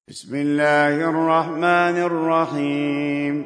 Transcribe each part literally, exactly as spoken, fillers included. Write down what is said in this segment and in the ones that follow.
بسم الله الرحمن الرحيم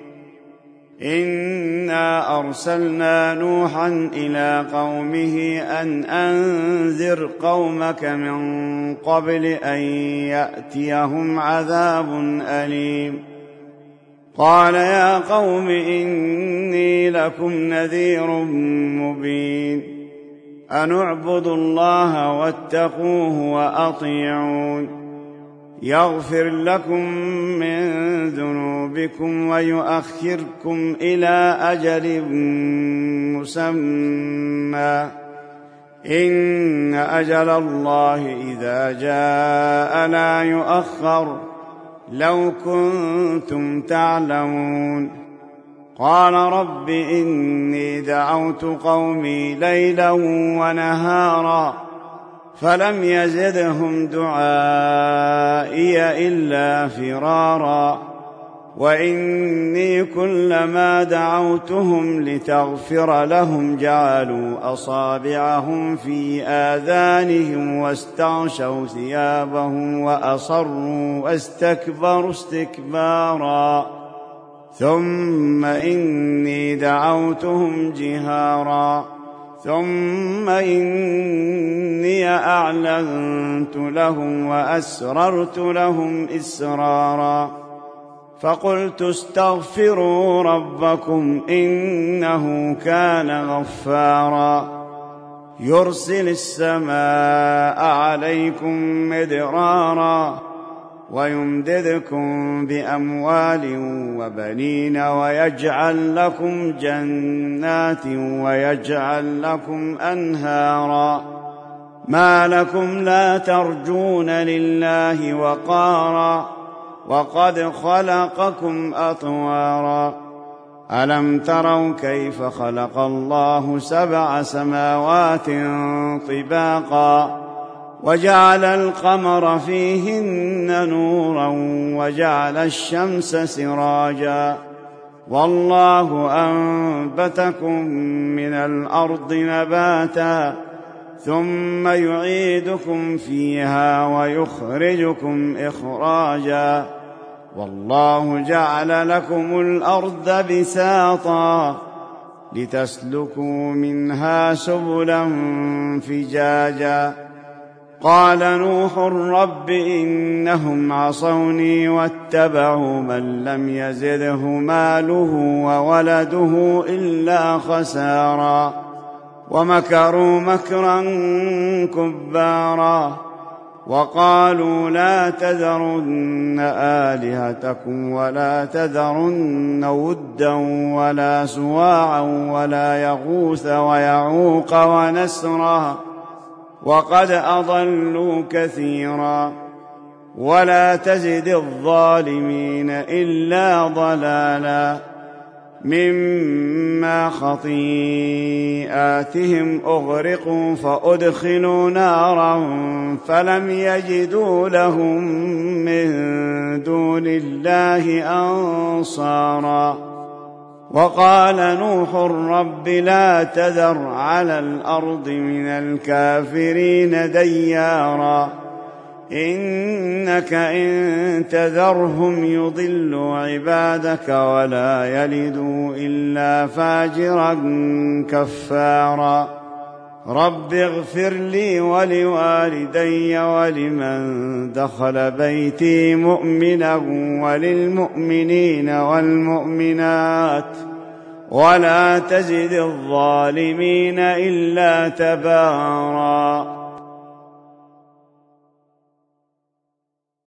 إنا أرسلنا نوحا إلى قومه أن أنذر قومك من قبل أن يأتيهم عذاب أليم قال يا قوم إني لكم نذير مبين أن اعبدوا الله واتقوه وأطيعون يغفر لكم من ذنوبكم ويؤخركم إلى أجل مسمى إن أجل الله إذا جاء لا يؤخر لو كنتم تعلمون قال رب إني دعوت قومي ليلا ونهارا فلم يزدهم دعائي إلا فرارا وإني كلما دعوتهم لتغفر لهم جعلوا أصابعهم في آذانهم واستغشوا ثيابهم وأصروا واستكبروا استكبارا ثم إني دعوتهم جهارا ثم إني أعلنت لهم وأسررت لهم إسرارا فقلت استغفروا ربكم إنه كان غفارا يرسل السماء عليكم مدرارا ويمددكم بأموال وبنين ويجعل لكم جنات ويجعل لكم أنهارا ما لكم لا ترجون لله وقارا وقد خلقكم أطوارا ألم تروا كيف خلق الله سبع سماوات طباقا وجعل القمر فيهن نورا وجعل الشمس سراجا والله أنبتكم من الأرض نباتا ثم يعيدكم فيها ويخرجكم إخراجا والله جعل لكم الأرض بساطا لتسلكوا منها سبلا فجاجا قال نوح رب إنهم عصوني واتبعوا من لم يزده ماله وولده إلا خسارا ومكروا مكرا كبارا وقالوا لا تذرن آلهتكم ولا تذرن ودا ولا سواعا ولا يغوث ويعوق ونسرا وقد أضلوا كثيرا ولا تزد الظالمين إلا ضلالا مما خطيئاتهم أغرقوا فأدخلوا نارا فلم يجدوا لهم من دون الله أنصارا وقال نوح رب لا تذر على الأرض من الكافرين ديارا إنك إن تذرهم يضلوا عبادك ولا يلدوا إلا فاجرا كفارا رب اغفر لي ولوالدي ولمن دخل بيتي مؤمنا وللمؤمنين والمؤمنات ولا تزد الظالمين إلا تبارا